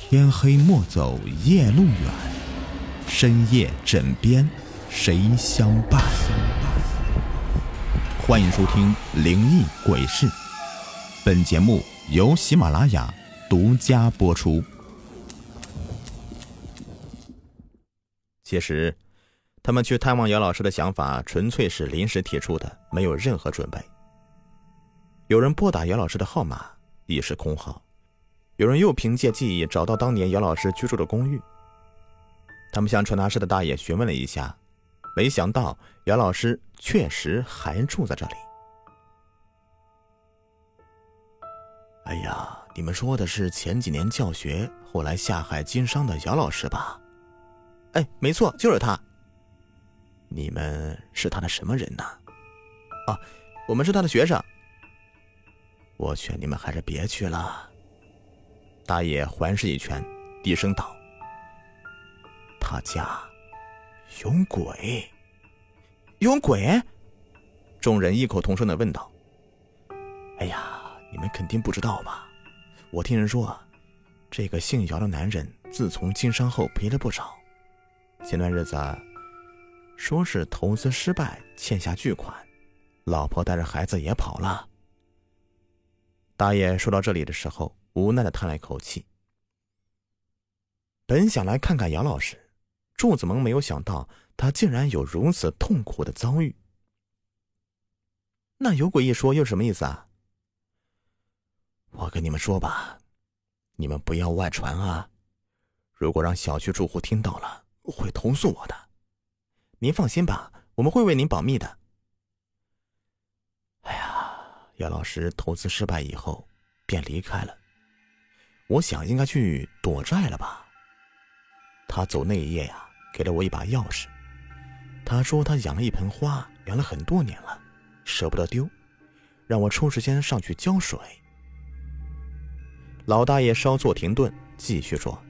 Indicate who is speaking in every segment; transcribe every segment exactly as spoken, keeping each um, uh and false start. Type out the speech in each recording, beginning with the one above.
Speaker 1: 天黑莫走夜路远，深夜枕边谁相伴？欢迎收听灵异鬼事，本节目由喜马拉雅独家播出。其实他们去探望姚老师的想法纯粹是临时提出的，没有任何准备。有人拨打姚老师的号码，已是空号，有人又凭借记忆找到当年姚老师居住的公寓。他们向传达室的大爷询问了一下，没想到姚老师确实还住在这里。哎呀，你们说的是前几年教学后来下海经商的姚老师吧？哎，没错，就是他。你们是他的什么人呢？啊，我们是他的学生。我劝你们还是别去了。大爷环视一圈，低声道：他家有鬼。有鬼？众人异口同声地问道。哎呀，你们肯定不知道吧？我听人说，这个姓姚的男人自从经商后赔了不少，前段日子说是投资失败，欠下巨款，老婆带着孩子也跑了。大爷说到这里的时候，无奈地叹了一口气。本想来看看姚老师，祝子萌没有想到他竟然有如此痛苦的遭遇。那有鬼一说又什么意思啊？我跟你们说吧，你们不要外传啊，如果让小区住户听到了，会投诉我的。您放心吧，我们会为您保密的。哎呀，姚老师投资失败以后便离开了，我想应该去躲债了吧。他走那一夜呀，给了我一把钥匙。他说他养了一盆花，养了很多年了，舍不得丢，让我抽时间上去浇水。老大爷稍作停顿，继续说：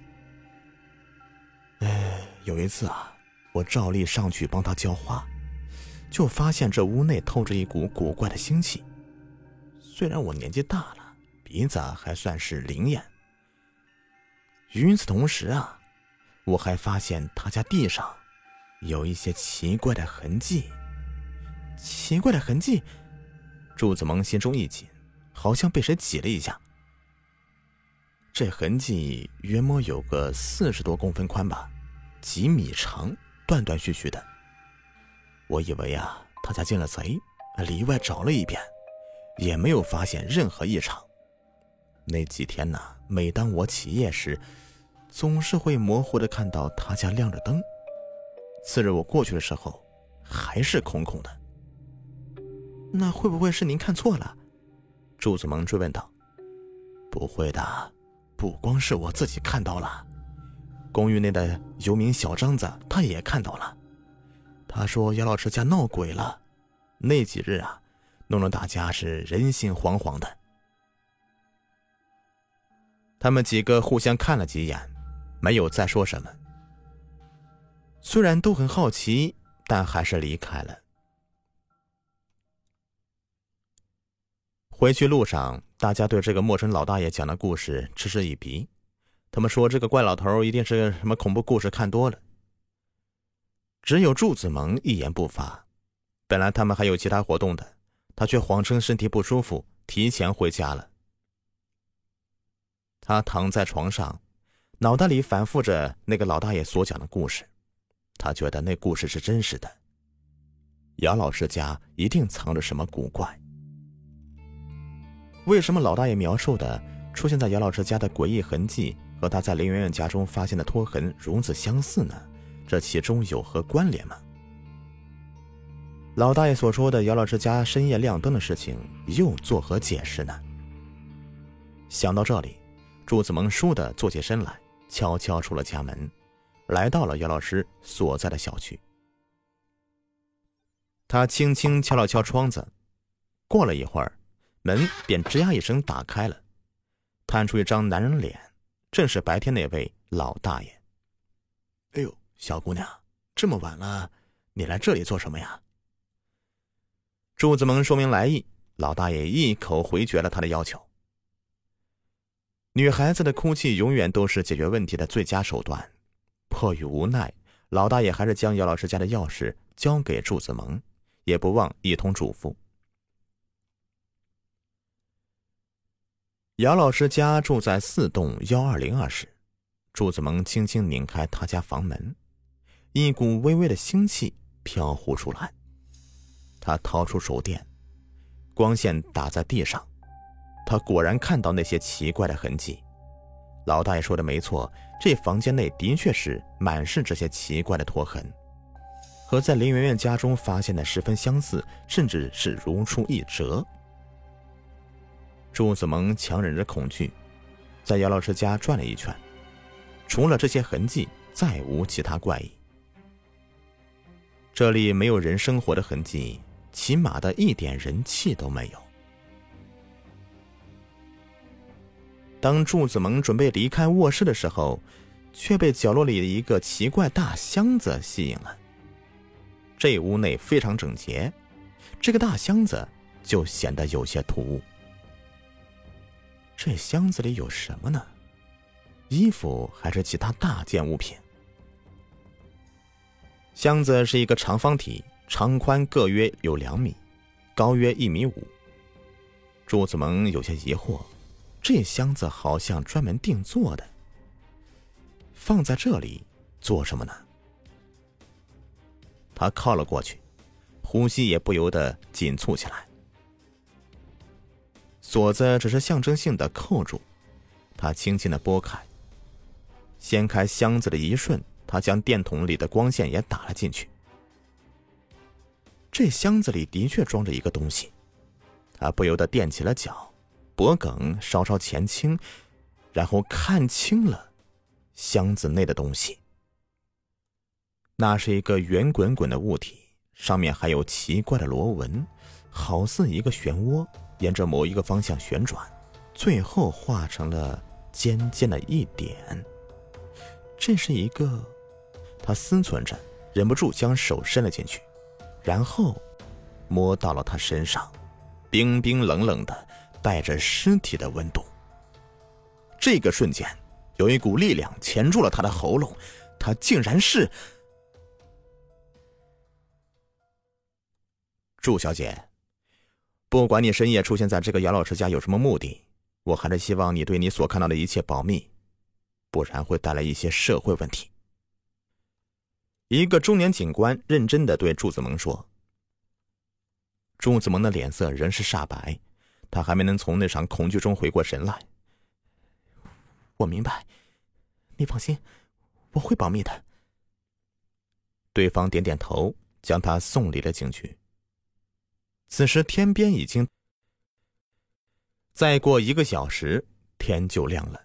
Speaker 1: 哎，有一次啊，我照例上去帮他浇花，就发现这屋内透着一股古怪的腥气。虽然我年纪大了，鼻子还算是灵验。与此同时啊，我还发现他家地上有一些奇怪的痕迹。奇怪的痕迹？祝子萌心中一紧，好像被谁挤了一下。这痕迹约莫有个四十多公分宽吧，几米长，断断续续的。我以为啊，他家进了贼，里外找了一遍，也没有发现任何异常。那几天呢，每当我起夜时，总是会模糊地看到他家亮着灯。次日我过去的时候，还是空空的。那会不会是您看错了？祝子萌追问道。不会的，不光是我自己看到了，公寓内的游民小张子他也看到了。他说姚老师家闹鬼了，那几日啊，弄得大家是人心惶惶的。他们几个互相看了几眼，没有再说什么。虽然都很好奇，但还是离开了。回去路上，大家对这个陌生老大爷讲的故事嗤之以鼻。他们说这个怪老头一定是什么恐怖故事看多了。只有祝子萌一言不发。本来他们还有其他活动的，他却谎称身体不舒服，提前回家了。他躺在床上，脑袋里反复着那个老大爷所讲的故事。他觉得那故事是真实的，姚老师家一定藏着什么古怪。为什么老大爷描述的出现在姚老师家的诡异痕迹和他在林媛媛家中发现的拖痕如此相似呢？这其中有何关联吗？老大爷所说的姚老师家深夜亮灯的事情又作何解释呢？想到这里，祝子萌倏地坐起身来，悄悄出了家门，来到了姚老师所在的小区。他轻轻敲了敲窗子，过了一会儿，门便吱呀一声打开了，探出一张男人脸，正是白天那位老大爷。哎呦，小姑娘，这么晚了，你来这里做什么呀？祝子萌说明来意，老大爷一口回绝了他的要求。 女孩子的哭泣永远都是解决问题的最佳手段。迫于无奈，老大爷还是将姚老师家的钥匙交给祝子萌，也不忘一通嘱咐。姚老师家住在四栋一二零二室，祝子萌轻轻拧开他家房门，一股微微的腥气飘忽出来。他掏出手电，光线打在地上，他果然看到那些奇怪的痕迹。老大爷说的没错，这房间内的确是满是这些奇怪的拖痕，和在林媛媛家中发现的十分相似，甚至是如出一辙。祝子萌强忍着恐惧，在姚老师家转了一圈，除了这些痕迹，再无其他怪异。这里没有人生活的痕迹，起码的一点人气都没有。当祝子萌准备离开卧室的时候，却被角落里的一个奇怪大箱子吸引了。这屋内非常整洁，这个大箱子就显得有些突兀。这箱子里有什么呢？衣服还是其他大件物品？箱子是一个长方体，长宽各约有两米，高约一米五。祝子萌有些疑惑，这箱子好像专门定做的，放在这里做什么呢？他靠了过去，呼吸也不由得紧促起来。锁子只是象征性的扣住，他轻轻的拨开，掀开箱子的一瞬，他将电筒里的光线也打了进去。这箱子里的确装着一个东西，他不由得踮起了脚，脖颈稍稍前倾，然后看清了箱子内的东西。那是一个圆滚滚的物体，上面还有奇怪的螺纹，好似一个漩涡，沿着某一个方向旋转，最后化成了尖尖的一点。这是一个……他思忖着，忍不住将手伸了进去，然后摸到了他身上，冰冰冷冷的，带着尸体的温度。这个瞬间，有一股力量钳住了他的喉咙，他竟然是……祝小姐，不管你深夜出现在这个姚老师家有什么目的，我还是希望你对你所看到的一切保密，不然会带来一些社会问题。一个中年警官认真地对祝子萌说。祝子萌的脸色仍是煞白，他还没能从那场恐惧中回过神来。我明白，你放心，我会保密的。对方点点头，将他送离了警局。此时天边已经……再过一个小时，天就亮了。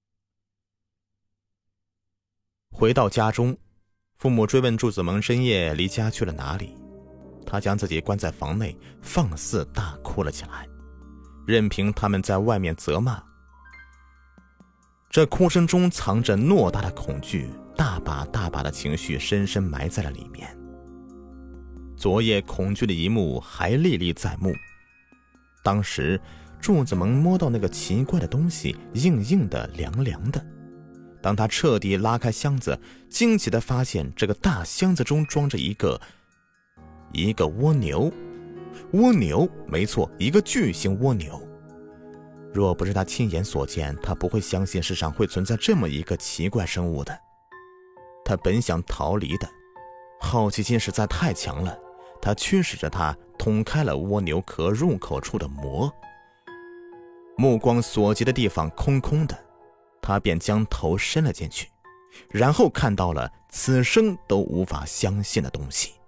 Speaker 1: 回到家中，父母追问祝子萌深夜离家去了哪里，他将自己关在房内，放肆大哭了起来，任凭他们在外面责骂。这哭声中藏着偌大的恐惧，大把大把的情绪深深埋在了里面。昨夜恐惧的一幕还历历在目。当时祝子萌摸到那个奇怪的东西，硬硬的，凉凉的。当他彻底拉开箱子，惊奇地发现这个大箱子中装着一个一个蜗牛。蜗牛，没错，一个巨型蜗牛。若不是他亲眼所见，他不会相信世上会存在这么一个奇怪生物的。他本想逃离的，好奇心实在太强了，他驱使着他捅开了蜗牛壳入口处的膜。目光所及的地方空空的，他便将头伸了进去，然后看到了此生都无法相信的东西。